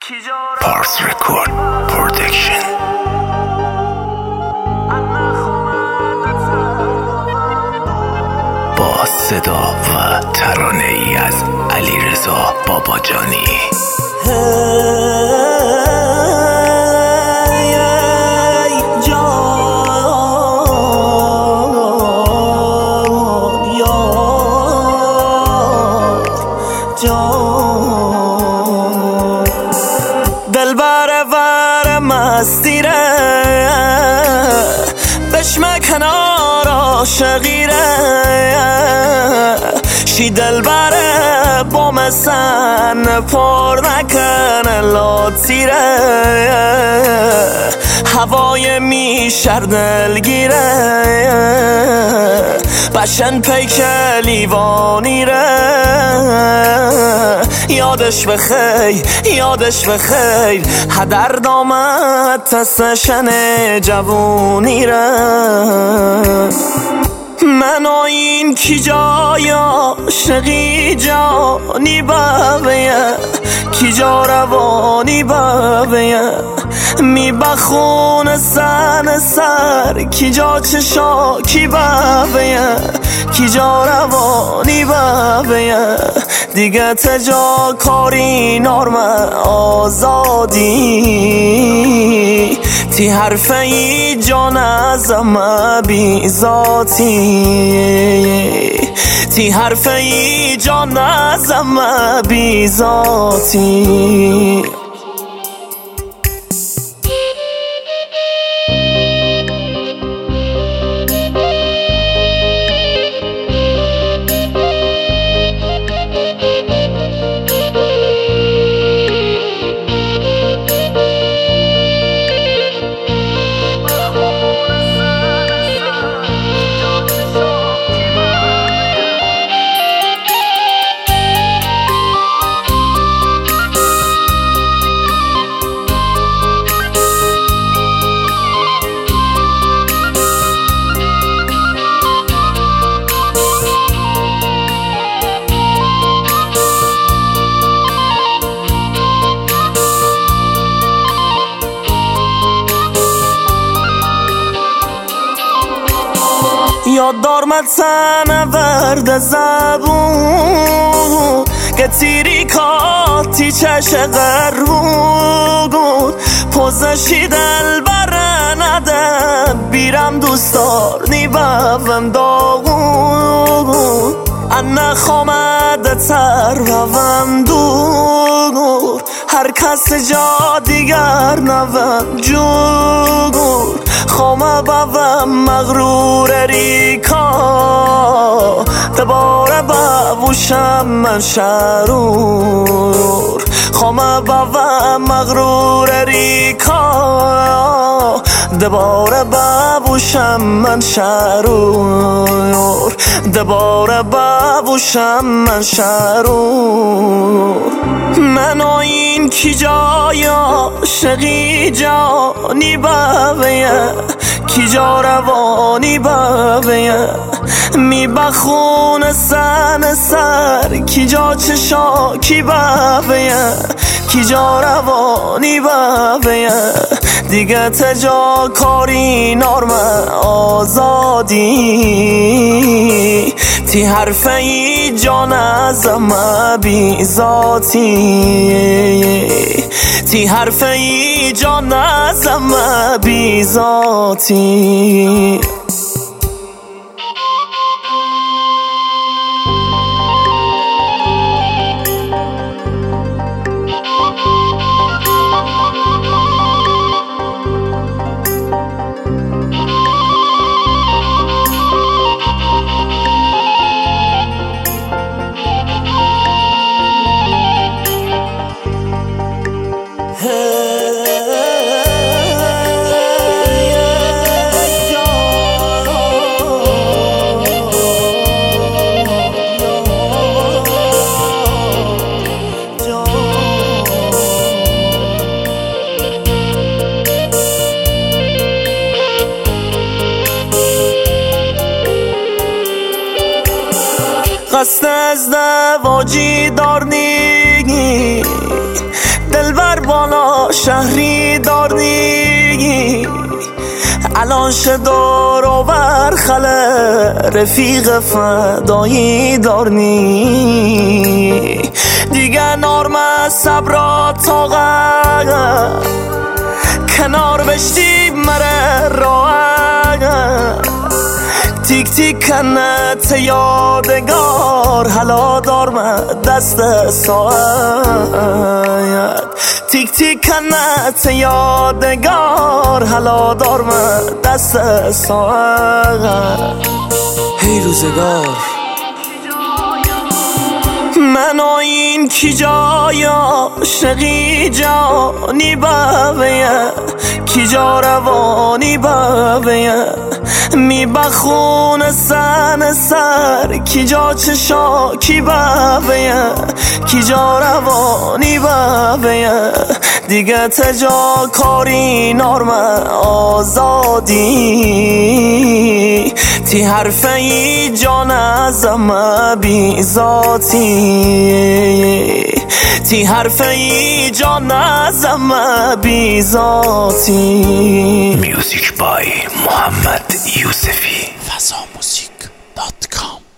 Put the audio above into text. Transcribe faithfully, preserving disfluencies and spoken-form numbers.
پارس رکورد پرودکشن. با صدا و ترانه ای از علیرضا باباجانی. دلبر ور مستیره بشمه کنار عاشقیره شی دلبر بام سن پر نکنه لاتیره هوای میشر دلگیره بشن پیک لیوانیره یادش بخیر یادش بخیر هدر دامت تسشن جوونی ره من و این کی جای عاشقی جانی بابیه کی جا روانی بابیه می بخون سن سر کی جا چشا کی بابیه کی جا روانی بابیه دیگه تجا کاری نرم آزادی تی حرفه ای جان ازم بی ذاتی تی حرفه ای جان ازم بی ذاتی. یاد دارمد سن ورد زبون که تیری کاتی چش غربون پوزشی دل برنده بیرم دوستار نیبم داغون انه خامده تر روم دور هر کس جا دیگر نوم جور خامه بوم مغرور ریکا دباره بوشم من شرور خامه بوم مغرور ریکا دباره بوشم من شرور دباره بوشم من شرور من و این کی جای عاشقی جانی بابیه کی جا روانی بابیه می بخون سن سر کی جا چشا کی بابیه کی جا روانی بابیه دیگه تجا کاری نرم آزادی تی حرفه ای جان ازم بی ذاتی تی حرفه ای جان ازم بی ذاتی. قصد از دواجی دار نیگی دلبر بالا شهری دارنی، الان شدار و برخله رفیق فدایی دارنی. دیگه نرم صبرا طاقت کنار بشتی مره راه، تیک تیک کنت یادگار حالا دارم دست ساعت. تیک تیک کنت یادگار حالا دارم دست ساعت. هی روزگار من این کی جایا شقی جانی باویه، کی جا روانی باویه، می بخون سن سر کی جا چشا کی باویه، کی جا روانی باویه. دیگه تجا کاری نرم آزادی، تی حرفه ای جان ازم بی ذاتی، تی حرفه ای جان ازم بی ذاتی. میوزیک بای محمد یوسفی. فضا موزیک دات کام